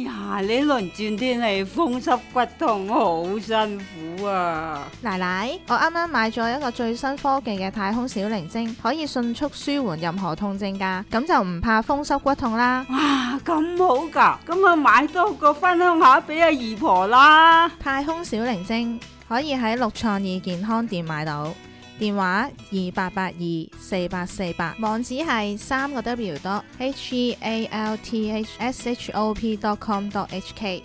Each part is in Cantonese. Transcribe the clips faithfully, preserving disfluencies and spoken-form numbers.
呀，呢輪轉天氣風濕骨痛好辛苦啊！ 奶奶，我啱啱買咗一個最新科技嘅太空小靈精，可以迅速舒緩任何痛症㗎，咁就唔怕風濕骨痛啦。 哇，咁好㗎，咁啊買多個分享下俾阿姨婆啦。 太空小靈精可以喺六創意健康店買到，電話二八八二四八四八，網址係三個 W dot H E A L T H S H O P dot com dot H K。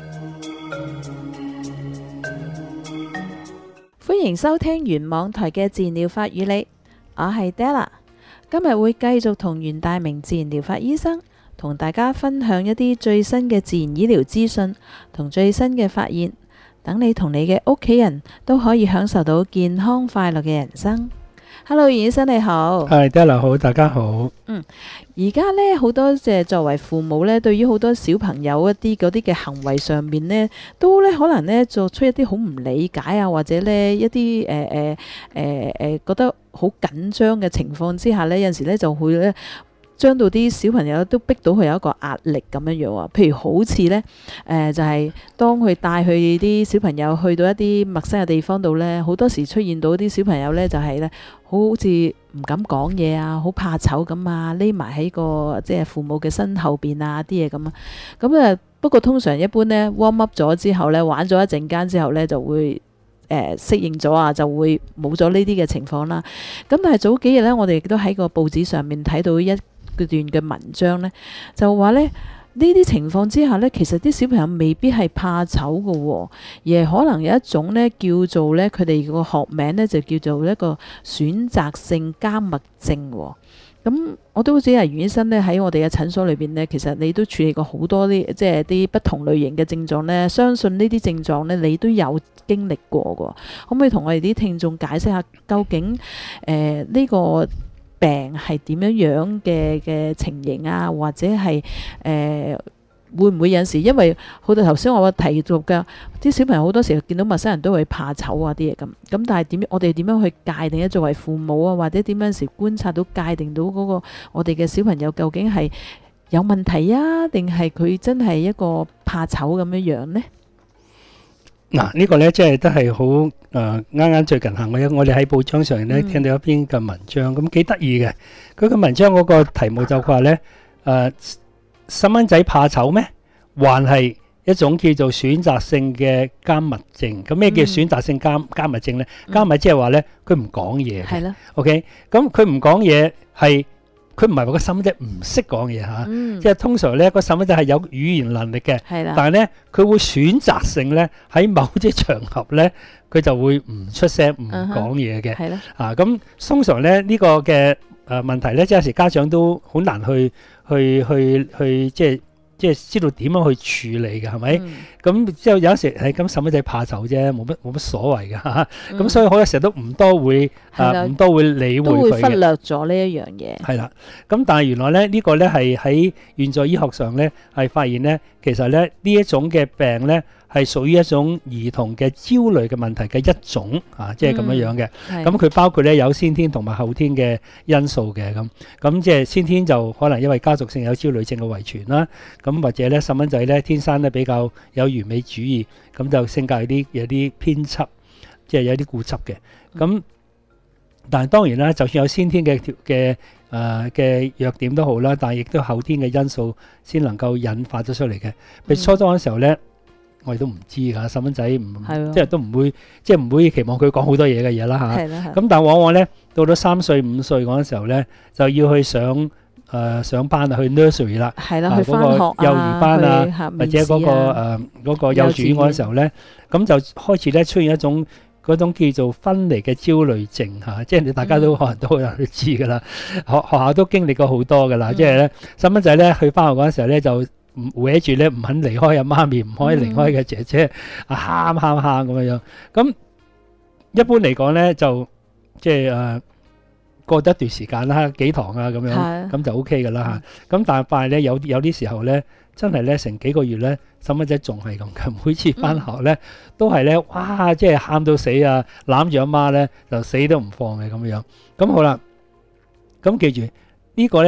歡迎收聽原網台嘅自然療法與你，我係 Della， 今日會繼續同袁大明自然療法醫生同大家分享一啲最新嘅自然醫療資訊同最新嘅發現，等你同你嘅屋企人都可以享受到健康快樂嘅人生。Hello， 袁醫生你好。 係 Della 好，大家好。 嗯，而家呢，好多嘅作為父母呢，對於好多小朋友一啲嗰啲嘅行為上面呢，都呢可能呢做出一啲好唔理解啊，或者呢一啲誒誒誒誒覺得好緊張嘅情況之下呢，有陣時呢就會呢將到啲小朋友都逼到佢有一個壓力咁樣樣啊。譬如好似呢，誒、呃、就係、是、當佢帶佢啲小朋友去到一啲陌生嘅地方度呢，好多時出現到啲小朋友呢，就係、是、呢好似唔敢講嘢啊，好怕醜咁啊，匿埋喺個即係父母嘅身後邊啊啲嘢咁啊。咁啊不過通常一般呢 warm up 咗之後呢，玩咗一陣間之後呢，就會誒、呃、適應咗啊，就會冇咗呢啲嘅情況啦。咁但係早幾日呢，我哋亦都喺個報紙上面睇到一段嘅文章呢，就話呢呢啲情況之下呢，其實啲小朋友未必係怕醜嘅喎，而係可能有一種呢叫做呢，佢哋個學名呢就叫做一個選擇性緘默症喎。咁我都知係袁醫生呢喺我哋嘅診所裏邊呢，其實你都處理過好多啲即係啲不同類型嘅症狀呢。相信呢啲症狀呢，你都有經歷過嘅。可唔可以同我哋啲聽眾解釋下究竟誒呢、呃呢個病係點樣樣嘅嘅情形啊，或者係誒、呃、會唔會有時因為好多頭先我提到嘅啲小朋友好多時候見到陌生人都會怕醜啊啲嘢咁，咁但係點我哋點樣去界定咧？作為父母啊，或者點樣時觀察到界定到嗰個我哋嘅小朋友究竟係有問題啊，定係佢真係一個怕醜咁樣樣呢？ 嗱，呢個咧即係都係好誒，啱啱最近行嘅，我哋喺報章上咧聽到一篇嘅文章，咁幾得意嘅。佢個文章嗰個題目就話咧誒，細蚊仔怕醜咩？還係一種叫做選擇性嘅緘默症。咁咩叫選擇性緘緘默症咧？緘默即係話咧，佢唔講嘢嘅。係啦。OK，咁佢唔講嘢係。佢唔係話個細蚊仔唔識講嘢嚇，即係通常咧個細蚊仔係有語言能力嘅，但係咧佢會選擇性咧喺某啲場合咧，佢就會唔出聲唔講嘢嘅。係啦，啊咁通常咧呢個嘅誒問題咧，即係有時家長都好難去去去去即係。即係知道點樣去處理嘅係咪？咁之後有時係咁細蚊仔怕醜啫，冇乜冇乜所謂㗎。咁、嗯、所以好多時候都唔多會啊，唔多會理會佢嘅。都會忽略咗呢一樣嘢。係啦，咁但係原來咧呢、呢個咧係喺現在醫學上咧係發現咧，其實咧呢一種嘅病咧係屬於一種兒童嘅焦慮嘅問題嘅一種啊，即係咁樣樣嘅。咁佢、嗯、包括咧有先天同埋後天嘅因素嘅咁。咁即係先天就可能因為家族性有焦慮症嘅遺傳啦。咁或者咧細蚊仔咧天生咧比較有完美主義，咁就性格有啲有啲偏執，即係有啲固執嘅。咁但係當然啦，就算有先天嘅嘅誒嘅弱點都好啦，但係亦都後天嘅因素先能夠引發咗出嚟嘅。譬如初中嘅時候咧，我哋都唔知㗎，細蚊仔唔即係都唔會即係唔會期望佢講好多嘢嘅嘢啦嚇。咁但係往往咧到咗三歲五歲嗰陣時候咧，就要去上。誒、呃、上班啊，去 nursery 啦，係啦，去返學啊，幼兒班啊，或者嗰、那個誒嗰、呃那個幼稚園嗰陣時候咧，咁就開始咧出現一種嗰種叫做分離嘅焦慮症嚇、啊，即係你大家都可能都好有人知㗎啦，學學校都經歷過好多㗎啦，嗯、即係咧細蚊仔咧去返學嗰陣時候咧就搲住咧唔肯離開阿媽咪，唔可以離開嘅姐姐，啊喊喊喊咁樣樣，咁一般嚟講咧就即係誒。呃過得一段時間啦，幾堂啊咁樣，咁就 O K 噶啦嚇。咁但係咧有有啲時候咧，真係咧成幾個月咧，細蚊仔仲係咁嘅。每次翻學咧，都係咧，哇！即係喊到死啊，攬住阿媽咧，就死都唔放嘅咁樣。咁好啦，咁記住呢個咧就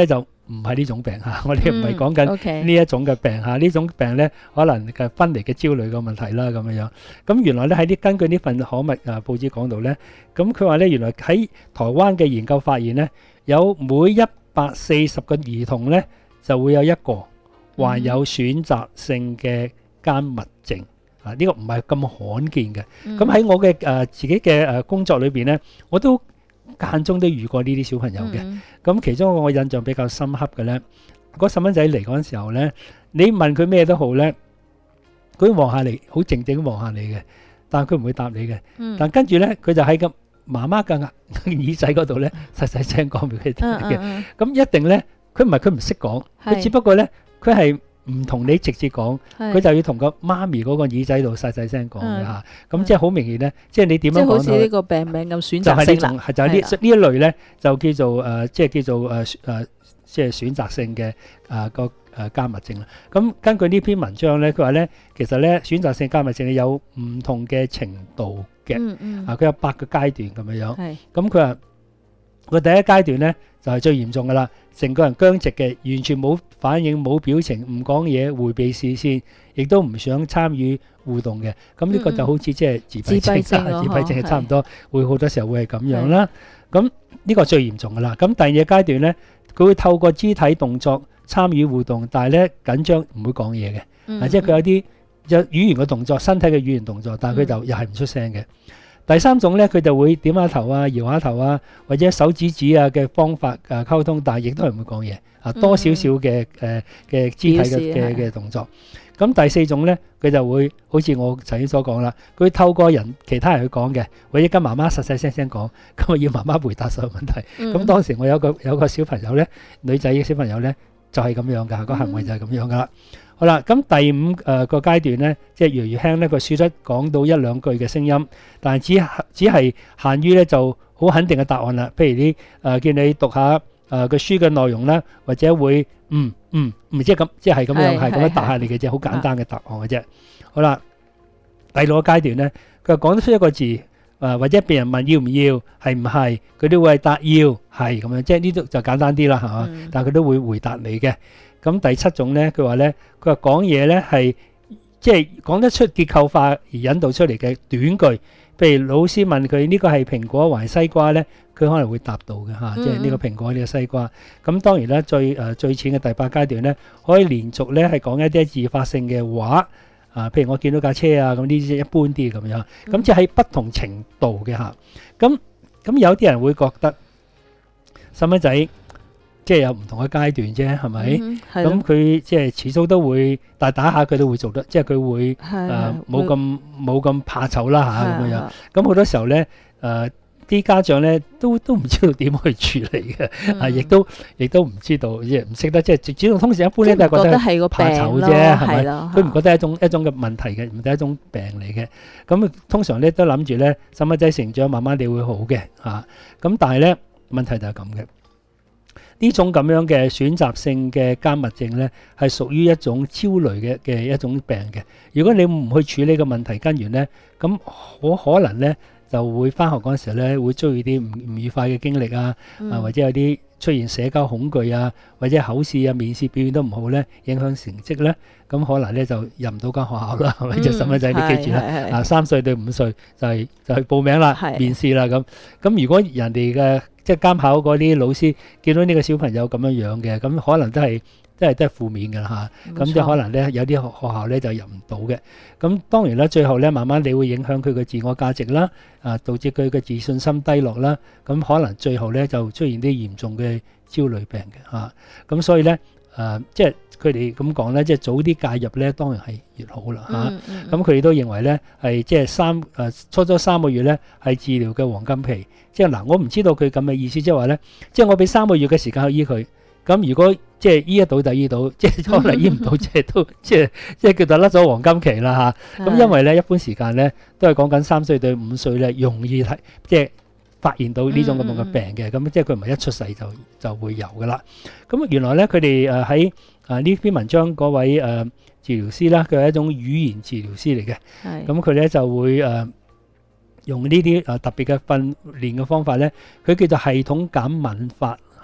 唔係呢種病嚇，我哋唔係講緊 OK 呢一種嘅病嚇，呢種病咧可能嘅分離嘅焦慮嘅問題啦咁樣樣。咁原來咧喺啲根據呢份刊物啊報紙講到咧，咁佢話咧原來喺台灣嘅研究發現咧，有每一百四十個兒童咧就會有一個患有選擇性嘅緘默症。啊！呢個唔係咁罕見嘅，咁喺我嘅誒自己嘅誒工作裏邊咧，我都間中都遇過呢啲小朋友嘅。咁其中我印象比較深刻嘅咧，嗰細蚊仔嚟嗰陣時候咧，你問佢咩都好咧，佢望下你，好靜靜望下你嘅，但係佢唔會答你嘅。但跟住咧，佢就喺個媽媽嘅耳仔嗰度咧，細細聲講俾佢聽嘅。咁一定咧，佢唔係佢唔識講，佢只不過咧，佢係唔同你直接講，佢就要同個媽咪嗰個耳仔度細細聲講嘅嚇。咁即係好明顯咧，即係你點樣講？ 即係好似呢個病名咁選擇性啦， 係就係呢呢一類咧，就叫做誒，即係叫做誒誒，即係選擇性嘅誒個誒緘默症啦。咁根據呢篇文章咧，佢話咧，其實咧選擇性緘默症有唔同嘅程度嘅，啊佢有八個階段咁樣樣。咁佢話個第一階段咧就係最嚴重噶啦。成個人僵直嘅，完全冇反應、冇表情、唔講嘢、迴避視線，亦都唔想參與互動嘅。咁呢個就好似即係自閉症，自閉症係差唔多，會好多時候會係咁樣啦。咁呢個最嚴重噶啦。咁第二階段咧，佢會透過肢體動作參與互動，但係咧緊張唔會講嘢嘅，啊即係佢有啲有語言嘅動作、身體嘅語言動作，但係佢就又係唔出聲嘅。第三種咧，佢就會點下頭啊、搖下頭啊，或者手指指啊嘅方法誒溝通，但係亦都係唔會講嘢啊，多少少嘅誒嘅肢體嘅嘅嘅動作。咁第四種咧，佢就會好似我頭先所講啦，佢透過人其他人去講嘅，或者跟媽媽細細聲聲講，咁啊要媽媽回答所有問題。咁當時我有個有個小朋友咧，女仔嘅小朋友咧，就係咁樣㗎，個行為就係咁樣㗎啦。好啦，咁第五誒個階段咧，即係越嚟越輕咧，佢説得講到一兩句嘅聲音，但係只只係限於咧就好肯定嘅答案啦。譬如啲誒叫你讀下誒個書嘅內容啦，或者會嗯嗯唔即係咁，即係咁樣係咁樣答下你嘅啫，好簡單嘅答案嘅啫。好啦，第六個階段咧，佢講得出一個字誒，或者別人問要唔要係唔係，佢都會係答要係咁樣，即係呢度就簡單啲啦，係嘛？但係佢都會回答你嘅。咁第七種咧，佢話咧，佢話講嘢咧係即係講得出結構化而引導出嚟嘅短句。譬如老師問佢呢個係蘋果還是西瓜咧，佢可能會答到嘅嚇，即係呢個蘋果呢個西瓜。咁當然啦，最誒最淺嘅第八階段咧，可以連續咧係講一啲自發性嘅話啊，譬如我見到架車啊，咁呢啲一般啲咁樣。咁即係喺不同程度嘅嚇。咁咁有啲人會覺得細蚊仔，即係有唔同嘅階段啫，係咪？咁佢即係始終都會，但係打下佢都會做得，即係佢會誒冇咁冇咁怕醜啦嚇咁樣。咁好多時候咧，誒啲家長咧都都唔知道點去處理嘅，啊亦都亦都唔知道，亦唔識得即係主動。通常一般咧都係覺得係個怕醜啫，係咪？佢唔覺得係一種一種嘅問題嘅，唔係一種病嚟嘅。咁通常咧都諗住咧細蚊仔成長慢慢地會好嘅嚇。咁但係咧問題就係咁嘅。呢種咁樣嘅選擇性嘅緘默症咧，係屬於一種焦慮嘅嘅一種病嘅。如果你唔去處理個問題根源咧，咁好可能咧就會返學嗰陣時咧會遭遇啲唔唔愉快嘅經歷啊，嗯、啊或者有啲出現社交恐懼啊，或者口試啊、面試表現都唔好咧，影響成績咧，咁可能咧就入唔到間學校啦，係咪？隻細蚊仔你記住啦，啊三歲到五歲就係、是、就係、是、報名啦，面試啦咁。咁如果人哋嘅即係監考嗰啲老師見到呢個小朋友咁樣樣嘅，咁可能都係都係都係負面嘅啦嚇。咁即係可能咧有啲學學校咧就入唔到嘅。咁當然啦，最後咧慢慢你會影響佢嘅自我價值啦，啊導致佢嘅自信心低落啦。咁可能最後咧就出現啲嚴重嘅焦慮病嘅嚇。咁所以咧誒，即係佢哋咁講咧，即係早啲介入咧，當然係越好啦嚇。咁佢哋都認為咧係即係三誒初初三個月咧係治療嘅黃金期。即係嗱，我唔知道佢咁嘅意思，即係話咧，即係我俾三個月嘅時間去醫佢。咁如果即係醫得到就醫到，即係可能醫唔到，即係都即係即係叫做甩咗黃金期啦嚇。咁因為咧一般時間咧都係講緊三歲到五歲咧容易睇，即係發現到呢種咁樣嘅病嘅。咁即係佢唔係一出世就就會有噶啦。咁原來咧佢哋誒喺啊呢篇文章嗰位誒治療師啦，佢係一種語言治療師嚟嘅。咁佢咧就會誒。用呢啲誒特別嘅訓練嘅方法咧，佢叫做系統減敏法嚇。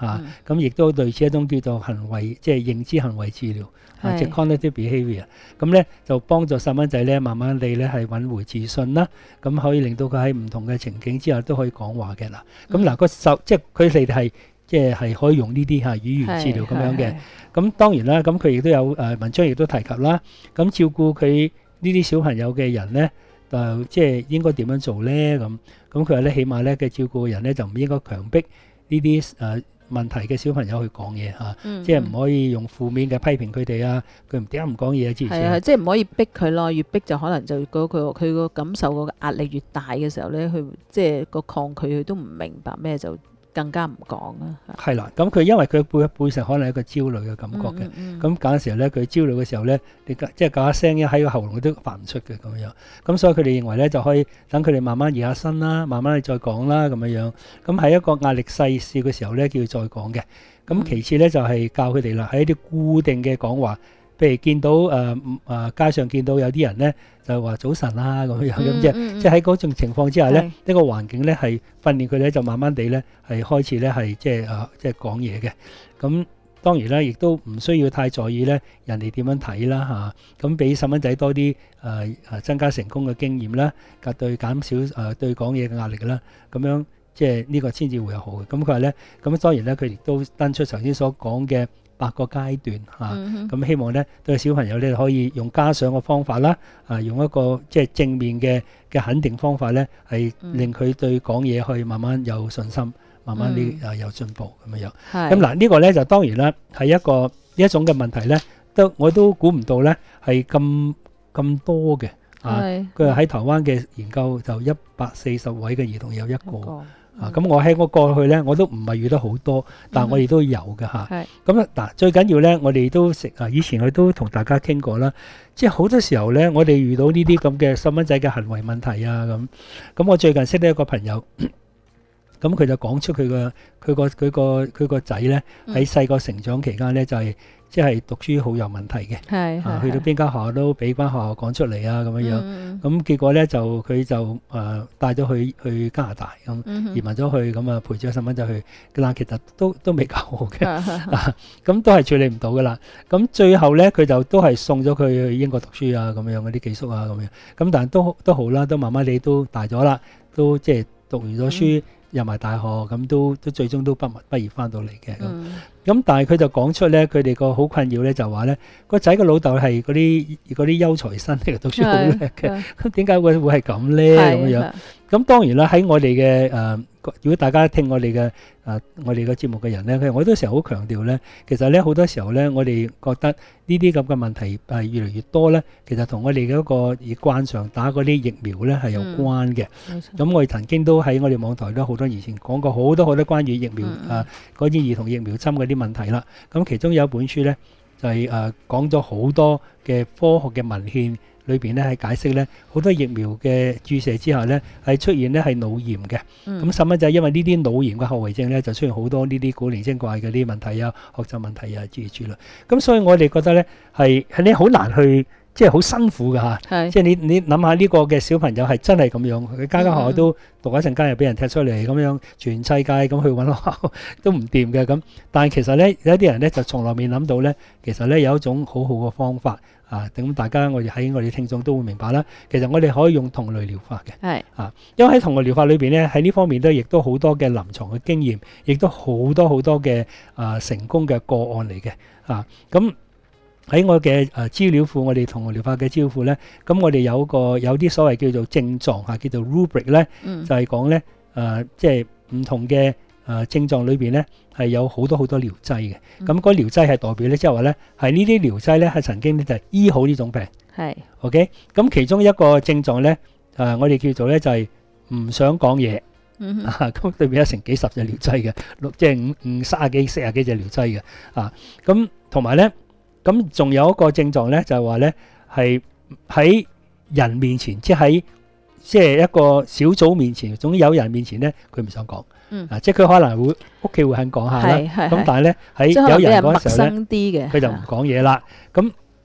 嚇，咁亦都類似一種叫做行為即係認知行為治療，啊即係 cognitive behaviour。咁咧就幫助細蚊仔咧慢慢地咧係揾回自信啦，咁可以令到佢喺唔同嘅情景之下都可以講話嘅啦。咁嗱個手即係佢哋係即係係可以用呢啲嚇語言治療咁樣嘅。咁當然啦，咁佢亦都有誒文章亦都提及啦。咁照顧佢呢啲小朋友嘅人咧，就即係應該點樣做咧？咁咁佢話咧，起碼咧嘅照顧嘅人咧就唔應該強迫呢啲誒問題嘅小朋友去講嘢嚇， 嗯、 即係唔可以用負面嘅批評佢哋啊，佢唔點解唔講嘢啊之類。 係啊，即係唔可以逼佢咯，越逼就可能就嗰佢佢個感受個壓力越大嘅時候咧，佢即係個抗拒佢都唔明白咩就。更加唔講啦， 係啦，咁佢因為佢背背成可能係一個焦慮嘅感覺嘅，咁嗰陣時候咧佢焦慮嘅時候咧，你即係搞下聲一喺個喉嚨都發唔出嘅咁樣，咁所以佢哋認為咧就可以等佢哋慢慢熱下身啦，慢慢去再講啦咁樣樣，咁喺一個壓力細小嘅時候咧叫佢再講嘅，咁其次咧就係教佢哋啦，喺一啲固定嘅講話。譬如見到誒誒、呃、街上見到有啲人咧就話早晨啦咁樣咁啫，即係喺嗰種情況之下咧，呢個環境咧係訓練佢咧就慢慢地咧係開始咧係即係誒即係講嘢嘅。咁當然啦，亦都唔需要太在意咧人哋點樣睇啦嚇。咁俾細蚊仔多啲誒誒增加成功嘅經驗啦，及對減少誒、呃、對講嘢嘅壓力啦。咁樣即係呢個先至會有好嘅。咁佢話咧，咁當然咧佢亦都登出頭先所講嘅。八個階段嚇，咁、嗯啊、希望咧對小朋友咧可以用加上嘅方法啦，啊用一個即係正面嘅嘅肯定方法咧，係令佢對講嘢可以慢慢有信心，慢慢啲啊有進步咁樣樣。咁嗱呢個咧就當然啦，係一個一種嘅問題咧，都我都估唔到咧係咁咁多嘅啊。佢話喺台灣嘅研究就一百四十位嘅兒童有一個。一個啊，咁我喺我過去咧，我都唔係遇得好多，但係我哋都有嘅嚇。咁啊嗱，最緊要咧，我哋都食啊，以前我都同大家傾過啦。即係好多時候咧，我哋遇到呢啲咁嘅細蚊仔嘅行為問題啊，咁咁我最近識得一個朋友，咁佢就講出佢個佢個佢個佢個仔咧喺細個成長期間咧就係。即係讀書好有問題嘅，係啊，去到邊間學校都俾班學校講出嚟啊，咁樣樣。咁、嗯、結果咧就佢就誒、呃、帶咗去去加拿大咁、嗯、移民咗去，咁啊陪住個細蚊仔去，但其實都都未夠好嘅，咁、啊、都係處理唔到噶啦。咁最後咧佢就都係送咗佢去英國讀書啊，咁樣嗰啲寄宿啊，咁樣。咁但係都都好啦，都慢慢地都大咗啦，都即係讀完咗書。嗯入埋大學咁都都最終都畢畢業翻到嚟嘅咁，咁、嗯、但係佢就講出咧，佢哋個好困擾咧就話咧，個仔個老豆係嗰啲嗰啲優才生嚟，讀書好叻嘅，咁點解會會係咁咧咁樣？咁當然啦，喺我哋嘅誒，如果大家聽我哋嘅誒我哋嘅節目嘅人咧，佢我都成日好強調咧，其實咧好多時候咧，我哋覺得呢啲咁嘅問題係越嚟越多咧，其實同我哋嗰個以慣常打嗰啲疫苗咧係有關嘅。咁、嗯、我哋曾經都喺我哋網台都好多以前講過好多好多關於疫苗誒嗰啲兒童疫苗針嗰啲問題啦。咁其中有一本書咧就係誒講咗好多嘅科學嘅文獻。裏邊咧係解釋咧好多疫苗嘅注射之下咧係出現咧係腦炎嘅，咁細蚊仔因為呢啲腦炎嘅後遺症咧就出現好多呢啲古靈精怪嘅啲問題啊、學習問題啊諸如此類。咁所以我哋覺得咧係係你好難去即係好辛苦㗎嚇，即係你你諗下呢個嘅小朋友係真係咁樣，佢間間學校都讀一陣間又俾人踢出嚟咁樣，全世界咁去揾學校都唔掂嘅咁。但係其實咧有一啲人咧就從來未諗到咧，其實咧有一種好好嘅方法。啊，咁大家我哋喺我哋聽眾都會明白啦。其實我哋可以用同類療法嘅，係啊，因為喺同類療法裏邊咧，喺呢方面都亦都好多嘅臨床嘅經驗，亦都好多好多嘅啊成功嘅個案嚟嘅。啊，咁喺我嘅誒資料庫，我哋同類療法嘅資料庫咧，咁我哋有個有啲所謂叫做症狀嚇，叫做 rubric 咧，就係講咧誒，即係唔同嘅。誒、呃、症狀裏邊咧係有好多好多療劑嘅，咁、嗯、嗰療劑係代表咧，即係話咧係呢啲療劑咧係曾經咧就係醫好呢種病，係 OK。咁其中一個症狀咧，誒、呃、我哋叫做咧就係、是、唔想講嘢，嗯、啊咁裏邊有成幾十隻療劑嘅，六即係五五卅幾四十幾隻療劑嘅，啊咁同埋咧，咁仲有一個症狀咧就係話咧係喺人面前，即係喺即係一個小組面前，總之有人面前咧佢唔想講。嗯，啊，即係佢可能會屋企會肯講下啦，咁但係咧喺有人嗰陣時候咧，佢就唔講嘢啦。咁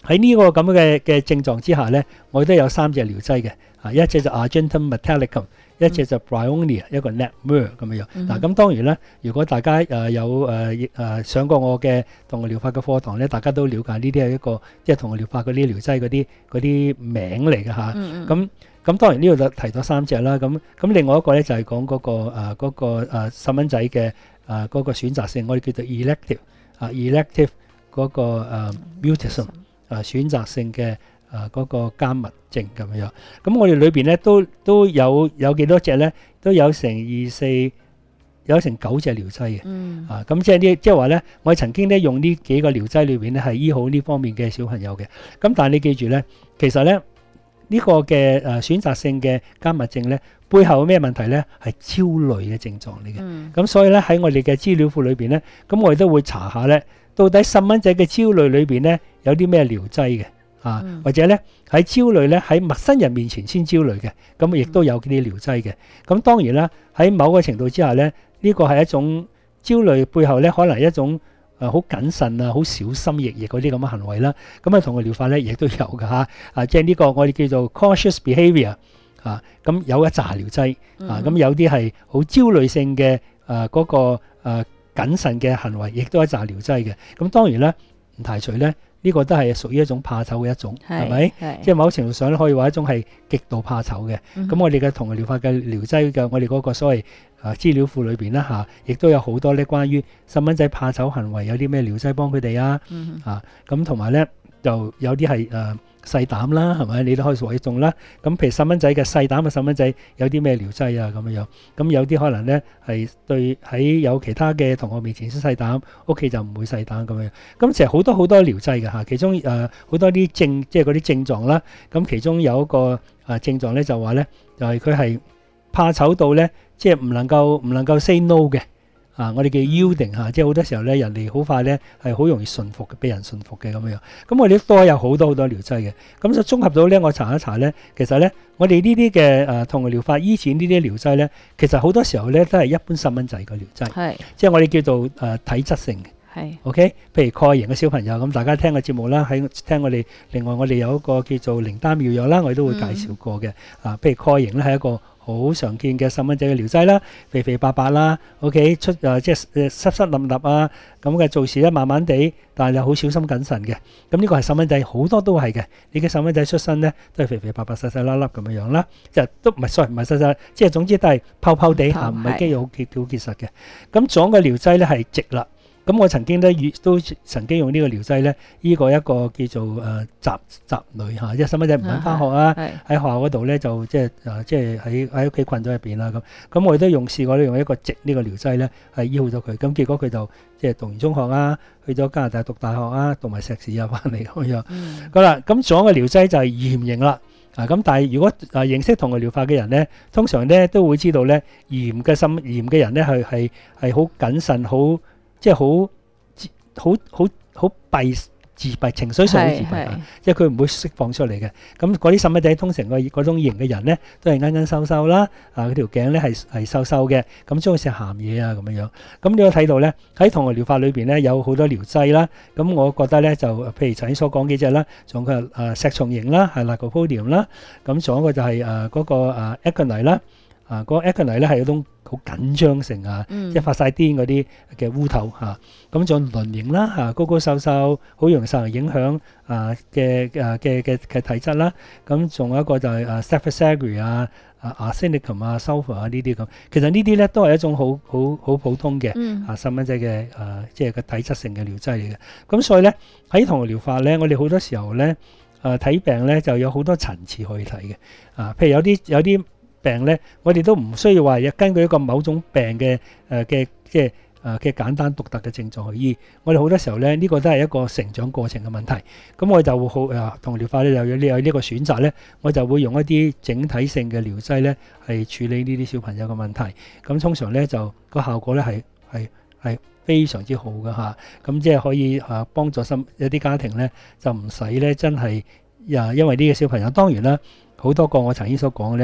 喺呢個咁嘅嘅症狀之下咧，我都有三隻療劑嘅，啊一隻就 Argentum metallicum，一隻就 Bryonia，一個 Netmur 咁樣樣。嗱咁當然啦，如果大家誒有誒誒上過我嘅動物療法嘅課堂咧，大家都了解呢啲係一個即係動物療法嗰啲療劑嗰啲嗰啲名嚟嘅嚇。咁咁當然呢度就提咗三隻啦。咁咁另外一個咧就係講嗰個誒嗰個誒細蚊仔嘅誒嗰個選擇性，我哋叫做 elective 啊 elective 嗰個誒 mutism。啊，選擇性嘅啊嗰個緘默症咁樣，咁我哋裏邊咧都都有有幾多隻咧？都有成二四有成九隻療劑嘅，嗯、啊咁即係呢，即係話咧，我曾經咧用呢幾個療劑裏邊咧係醫好呢方面嘅小朋友嘅。咁但係你記住咧，其實咧呢、呢個嘅誒選擇性嘅緘默症咧，背後有咩問題咧？係焦慮嘅症狀嚟嘅。咁、嗯、所以咧喺我哋嘅資料庫裏邊咧，咁我哋都會查下咧。到底細蚊仔嘅焦慮裏邊咧有啲咩療劑嘅啊？嗯、或者咧喺焦慮咧喺陌生人面前先焦慮嘅，咁亦都有啲療劑嘅。咁當然啦，喺某個程度之下咧，呢個係一種焦慮背後咧可能係一種誒好謹慎啊、好小心翼翼嗰啲咁嘅行為啦。咁啊同個療法咧亦都有㗎嚇啊，即係呢個我哋叫做 cautious behaviour 啊。咁有一紮療劑啊，咁有啲係好焦慮性嘅誒嗰個誒。啊謹慎嘅行為，亦都係一紮療劑嘅。咁當然咧，唔排除咧，呢、這個都係屬於一種怕醜嘅一種，係咪？即係某程度上咧，可以話一種係極度怕醜嘅。咁、嗯、我哋嘅同療法嘅療劑嘅，我哋嗰個所謂啊資料庫裏邊啦嚇，亦都有好多咧關於細蚊仔怕醜行為有啲咩療劑幫佢哋啊。嗯、啊，咁同埋咧就有啲係誒。細膽啦，係咪？你都可以屬於一種啦。咁譬如細蚊仔嘅細膽嘅細蚊仔有啲咩療劑啊？咁樣樣，咁有啲可能咧係對喺有其他嘅同學面前先細膽，屋企就唔會細膽咁樣。咁其實好多好多療劑嘅嚇，其中誒好、呃、多啲症，即係嗰啲症狀啦。咁其中有一個啊症狀咧就話咧，就係佢係怕醜到咧，即係唔能夠唔能夠 say no 嘅。啊！我哋叫 yielding 嚇，即係好多時候咧，人哋好快咧係好容易順服嘅，俾人順服嘅咁樣。咁我哋都有好多好多療劑嘅。咁就綜合到咧，我查一查咧，其實咧，我哋呢啲嘅誒同療法醫治呢啲療劑咧，其實好多時候咧都係一般細蚊仔嘅療劑，係即係我哋叫做誒、呃、體質性嘅，係 OK。譬如蓋型嘅小朋友，咁大家聽個節目啦，喺聽我哋另外我哋有一個叫做靈丹妙藥啦，我哋都會介紹過嘅。嗯、啊，譬如蓋型咧係一個好常見嘅細蚊仔嘅療劑啦，肥肥白白啦 ，OK 出誒、呃、即係誒濕濕立立啊咁嘅做事咧，慢慢地，但係又好小心謹慎嘅。咁呢個係細蚊仔好多都係嘅。你嘅細蚊仔出身咧都係肥肥白白細細粒粒咁樣樣啦，即係都唔係 sorry 唔係細細，即係總之都係泡泡地下，唔係肌肉好結好結實嘅。咁總嘅療劑咧係直啦。咁我曾經咧都曾經用呢個療劑咧，醫過一個叫做誒雜雜女嚇，即係細蚊仔唔肯翻學啊，喺學校嗰度咧就即係誒即係喺喺屋企困咗入邊啦咁。咁我亦都用試過咧用一個直呢個療劑咧係醫好咗佢。咁結果佢就即係讀完中學啊，去咗加拿大讀大學啊，讀埋碩士啊翻嚟咁樣。嗯、好啦，咁仲有一個療劑就係鹽型啦。啊咁，但係如果啊認識同個療法嘅人咧，通常咧都會知道咧鹽嘅心鹽嘅人咧係係係好謹慎好。即係好好好好閉自閉，情緒上好自閉啊！即係佢唔會釋放出嚟嘅。咁嗰啲細蚊仔通常個嗰種型嘅人咧，都係奀奀瘦瘦啦。啊，佢條頸咧係係瘦瘦嘅。咁中意食鹹嘢啊咁樣樣。咁你可以睇到咧，喺同個療法裏邊咧有好多療劑啦。咁我覺得咧就譬如頭先所講幾隻啦，仲有個誒石松型啦，係 Lycopodium 啦。咁仲有一個就係誒嗰個誒 Aconite 啦。啊，嗰、那個 Aconite 咧係一種好緊張性啊，嗯、即係發晒癲嗰啲嘅烏頭嚇。咁仲有輪型啦嚇，高高瘦瘦，好容易受人影響啊嘅誒嘅嘅嘅體質啦。咁仲有一個就係誒 Cephalosporin 啊、啊 Arsenicum 啊、Sulfur 啊呢啲咁。其實呢啲咧都係一種好好好普通嘅、嗯、啊細蚊仔嘅誒，即係個體質性嘅療劑嚟嘅。咁所以咧喺同療法咧，我哋好多時候咧誒睇病咧就有好多層次可以睇嘅。啊，譬如有啲有啲病咧，我哋都唔需要話根據一個某種病嘅誒嘅即係誒嘅簡單獨特嘅症狀去醫。我哋好多時候咧，呢、這個都係一個成長過程嘅問題。咁我就會好誒同療法咧，有有呢個選擇咧，我就會用一啲整體性嘅療劑咧，係處理呢啲小朋友嘅問題。咁通常咧就個效果咧係係係非常之好嘅嚇。咁即係可以誒幫助心有啲家庭咧，就唔使咧真係呀，因為呢個小朋友當然啦，好多個我曾經所講嘅咧。誒、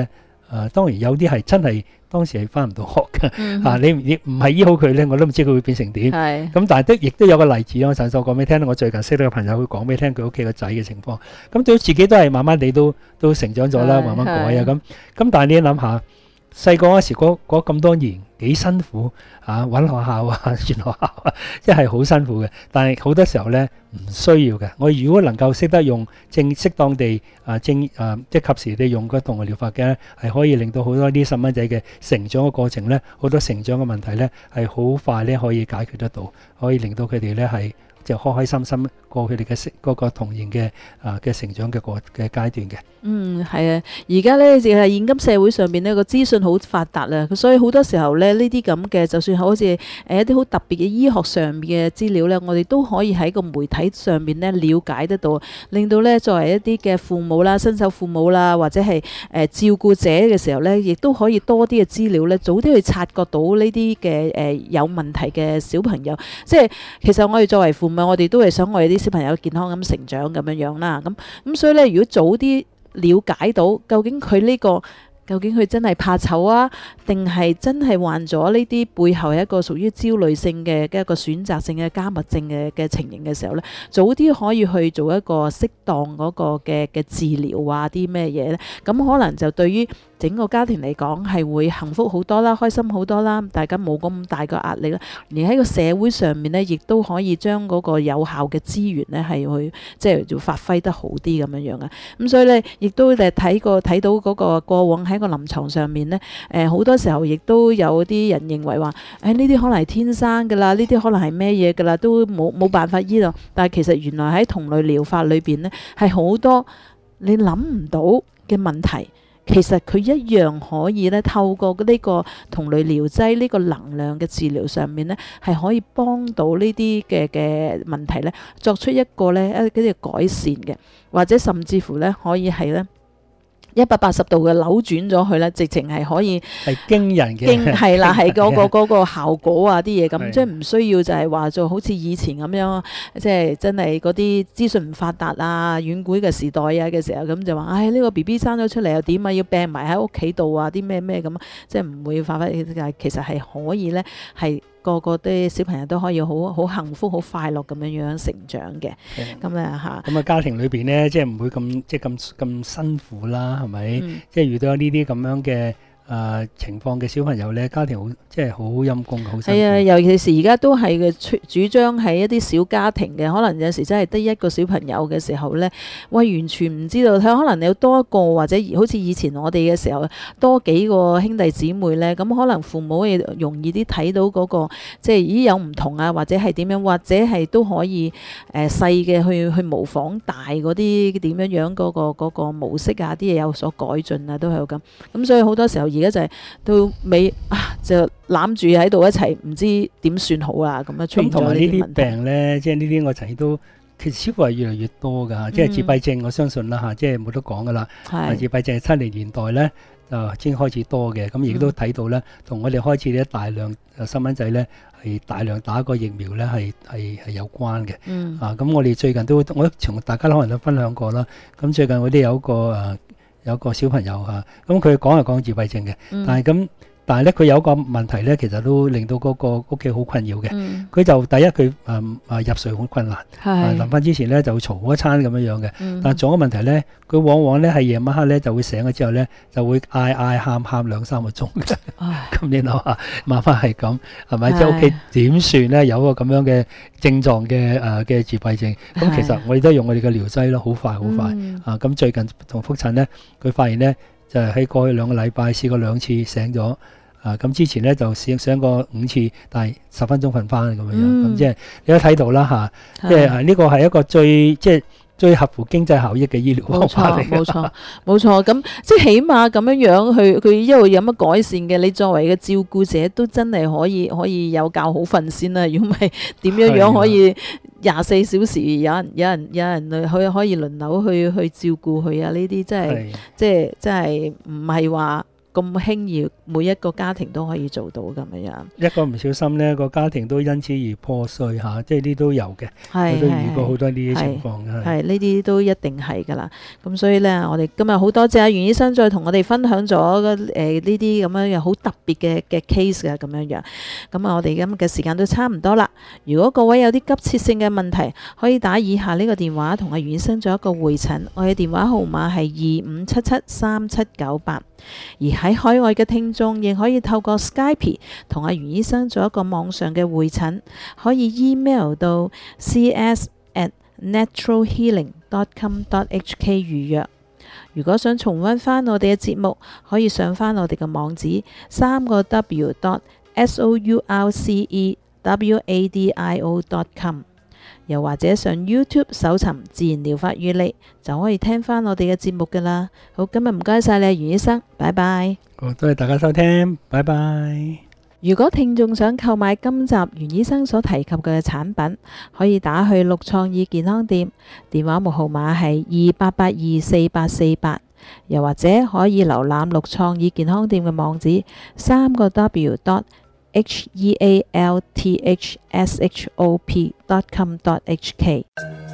誒當然有啲係真係當時係翻唔到學嘅， 嗯啊你你唔係醫好佢咧，我都唔知佢會變成點。 係咁但係都亦都有個例子，我上次講俾你聽，我最近識到個朋友，佢講俾你聽佢屋企個仔嘅情況。咁對自己都係慢慢地都都成長咗啦， 係慢慢改啊係咁。咁但係你諗下，細個嗰時嗰嗰咁多年幾辛苦啊，揾學校啊，轉學校啊，即係好辛苦嘅。但係好多時候咧唔需要嘅。我如果能夠識得用正適當地啊正啊即係及時地用個動物療法嘅咧，係可以令到好多啲細蚊仔嘅成長嘅過程咧，好多成長嘅問題咧係好快咧可以解決得到，可以令到佢哋咧係就開開心心過佢哋嘅嗰個童年嘅啊嘅成長嘅過嘅階段嘅。 嗯，係啊，而家咧就係現今社會上邊呢個資訊好發達啦，所以好多時候咧呢啲咁嘅，就算好似誒一啲好特別嘅醫學上面嘅資料咧，我哋都可以喺個媒體上面咧了解得到，令到咧作為一啲嘅父母啦、新手父母啦，或者係誒、呃、照顧者嘅時候咧，亦都可以多啲嘅資料咧，早啲去察覺到呢啲嘅誒有問題嘅小朋友。即係其實我哋作為父母，我哋都係想我哋啲小朋友健康咁成長咁樣樣啦。咁咁所以咧，如果早啲了解到究竟佢呢個究竟佢真係怕醜啊，定係真係患咗呢啲背後係一個屬於焦慮性嘅一個選擇性嘅加密症嘅嘅情形嘅時候呢，早啲可以去做一個適當嗰個嘅嘅治療啊，啲咩嘢呢？咁可能就對於整個家庭嚟講係會幸福好多啦，開心好多啦，大家冇咁大個壓力啦。而喺個社會上面呢，亦都可以將嗰個有效嘅資源呢係去即係要發揮得好啲咁樣樣啊。咁所以呢，亦都誒睇過睇到嗰個過往喺個臨床上面呢，誒好多時候亦都有啲人認為話，誒呢啲可能係天生㗎啦，呢啲可能係咩嘢㗎啦，都冇冇辦法醫咯。但係其實原來喺同類療法裏邊呢，係好多你諗唔到嘅問題。其實佢一樣可以咧，透過呢個同類療劑呢個能量嘅治療上面咧，係可以幫到呢啲嘅嘅問題咧，作出一個咧一啲改善嘅，或者甚至乎咧可以係咧一百八十度嘅扭轉咗佢咧，直情係可以係驚人嘅， 驚係啦，係嗰個嗰個效果啊啲嘢咁， 係即係唔需要就係話做好似以前咁樣，即係真係嗰啲資訊唔發達啊、遠古嘅時代啊嘅時候咁就話，唉呢個 B B 生咗出嚟又點啊，要病埋喺屋企度啊啲咩咩咁，即係唔會發揮，但係其實係可以咧係。個個啲小朋友都可以好好幸福、好快樂咁樣樣成長嘅，咁啊嚇。 咁啊家庭裏邊咧，即係唔會咁即係咁咁辛苦啦，係咪？ 嗯、 即係遇到呢啲咁樣嘅。誒、呃、情況嘅小朋友咧，家庭好即係好陰功，好辛苦。 係啊，尤其是而家都係嘅主張係一啲小家庭嘅，可能有時真係得一個小朋友嘅時候咧，喂完全唔知道，佢可能有多一個或者好似以前我哋嘅時候多幾個兄弟姊妹咧，咁可能父母亦容易啲睇到嗰、那個即係咦有唔同啊，或者係點樣，或者係都可以誒細嘅去去模仿大嗰啲點樣樣嗰、那個那個模式啊，啲嘢有所改進啊，都係咁。咁所以好多時候。而家就係到尾啊，就攬住喺度一齊，唔知點算好啊！咁樣出現咗呢啲問題。咁同埋呢啲病咧，即係呢啲我曾經都其實似乎係越嚟越多㗎，即係自閉症，我相信啦嚇，即係冇得講㗎啦。係自閉症係七零年代咧就先開始多嘅，咁亦都睇到咧，同我哋開始咧大量細蚊仔咧係大量打個疫苗咧係係係有關嘅。嗯。啊，咁我哋最近都我同大家可能都分享過啦。咁最近我哋有一個誒。有個小朋友嚇，咁佢講係講自閉症嘅，嗯、但係咁，但係咧佢有個問題咧，其實都令到嗰個屋企好困擾嘅。佢、嗯、就第一佢誒誒入睡好困難，臨瞓、啊、之前咧就會嘈一餐咁樣樣嘅。嗯、但係仲有個問題咧，佢往往咧係夜晚黑咧就會醒咗之後咧就會嗌嗌喊喊兩三個鐘。咁唉你諗下，慢慢係咁係咪？即係屋企點算咧？有個咁樣嘅症狀嘅誒嘅自閉症，咁其實我哋都用我哋嘅療劑咯，好快好快、嗯、啊！咁最近同覆診咧，佢發現咧就係、是、喺過去兩個禮拜試過兩次醒咗啊！咁之前咧就醒醒過五次，但係十分鐘瞓翻咁樣樣，咁、嗯、即係你都睇到啦嚇，即係呢個係一個最即係最合乎經濟效益嘅醫療方法嚟嘅。冇錯，冇錯，冇錯。咁即係起碼咁樣樣，佢佢一路有乜改善嘅，你作為嘅照顧者都真係可以可以有覺好瞓先啦。如果唔係點樣樣可以廿四小時有人有人有人去可以輪流去去照顧佢啊？呢啲真係即係真係唔係話咁輕易每一個家庭都可以做到咁樣樣。 一個唔小心呢，個家庭都因此而破碎嚇，即係呢都有嘅。 係我都遇過好多呢啲情況嘅。 係呢啲都一定係㗎啦。咁所以呢，我哋今日好多謝阿袁醫生再同我哋分享咗誒呢啲咁樣嘅好特別嘅嘅 case 嘅咁樣樣。咁啊，我哋今日嘅時間都差唔多啦。如果各位有啲急切性嘅問題，可以打以下呢個電話同阿袁醫生做一個會診。我嘅電話號碼係二五七七三七九八。而喺海外嘅聽眾亦可以透過 Skype 同阿袁醫生做一個網上嘅會診，可以 email 到 c s at natural healing dot com dot h k 預約。如果想重溫翻我哋嘅節目，可以上翻我哋嘅網址三個 w dot s o u r c e w a d i o dot com。又或者上 YouTube 搜尋自然療法與你，就可以聽翻我哋嘅節目噶啦。好，今日唔該晒你，袁醫生，拜拜。 好，多謝大家收聽，拜拜。 如果聽眾想購買今集袁醫生所提及嘅產品，可以打去六創意健康店，電話號碼係二八八二四八四八，又或者可以瀏覽六創意健康店嘅網址三個 w dot h e a l t h s h o p dot com dot h k。